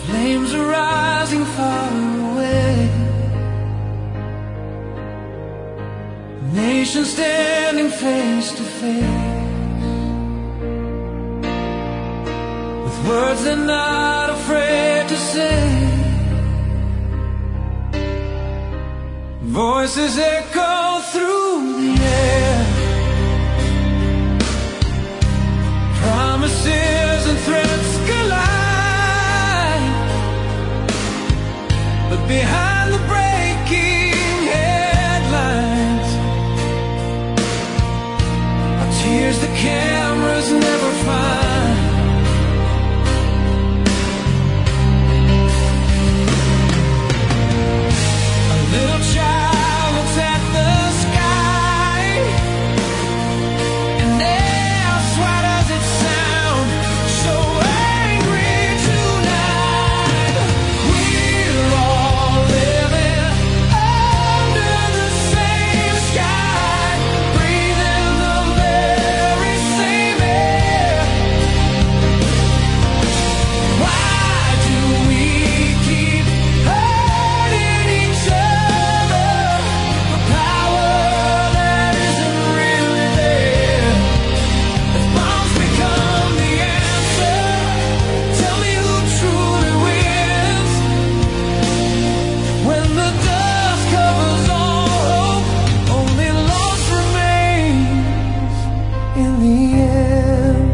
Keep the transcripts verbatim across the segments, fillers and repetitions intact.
Flames are rising far away. Nations standing face to face, with words they're not afraid to say. Voices echo through the air. Promises and threats collide, but behind the breaking headlines are tears the cameras never find. A little child looks at the sky, and asks, why does it sound so angry tonight? We're all living under the same sky, breathing the very same air. Why do we keep hurting each other for power that isn't really there? If bombs become the answer, tell me who truly wins. When the dust covers all hope, only loss remains in the end.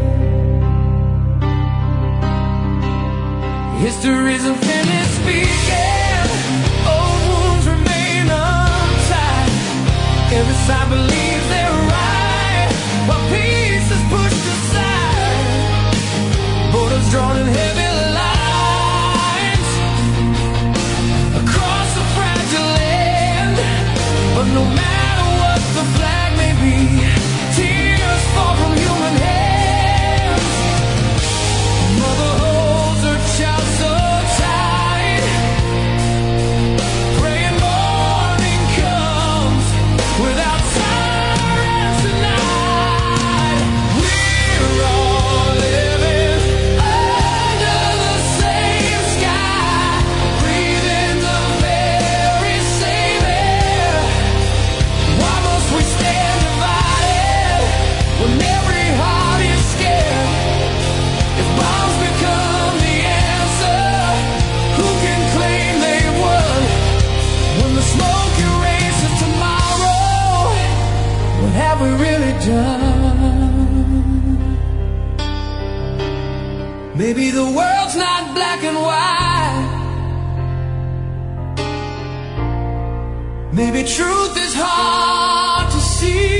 History's unfinished speaking, old wounds remain untied. Every side believes they're right, while peace is pushed aside. Borders drawn in heavy lines across the fragile land. But no matter what the flag may be, tears fall from human hands. Mother holds her child so tight, praying morning comes without sirens tonight. We're all living under the same sky, breathing the very same air. Why must we stand divided when every heart is scared? If bombs become the answer, who can claim they've won? When the smoke erases tomorrow, what have we really done? Maybe the world's not black and white. Maybe truth is hard to see,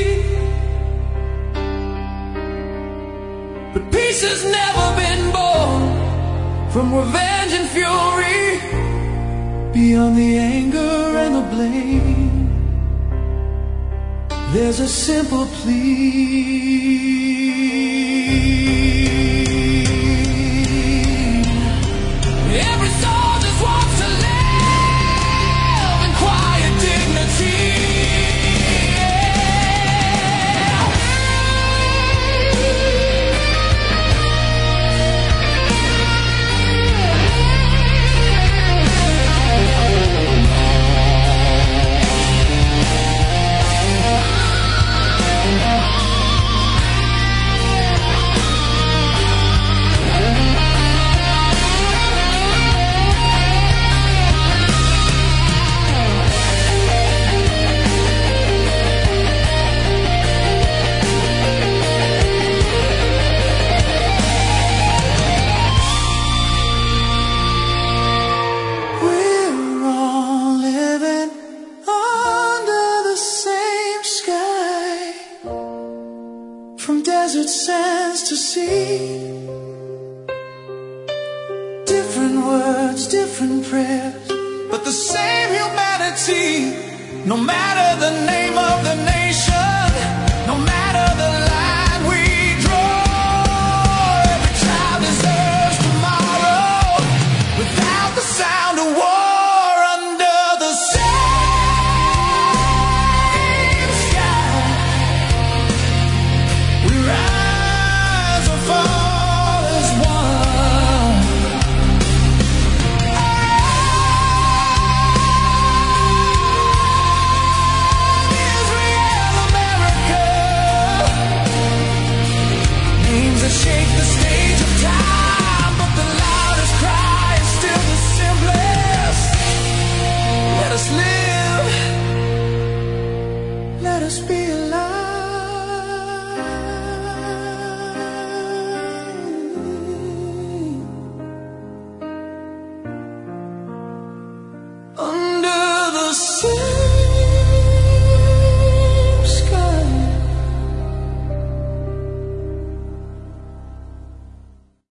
but peace has never been born from revenge and fury. Beyond the anger and the blame, there's a simple plea. Every soul just wants to live in quiet dignity. We're all living under the same sky, from desert sands to sea. Different words, different prayers, but the same humanity. No matter the name of the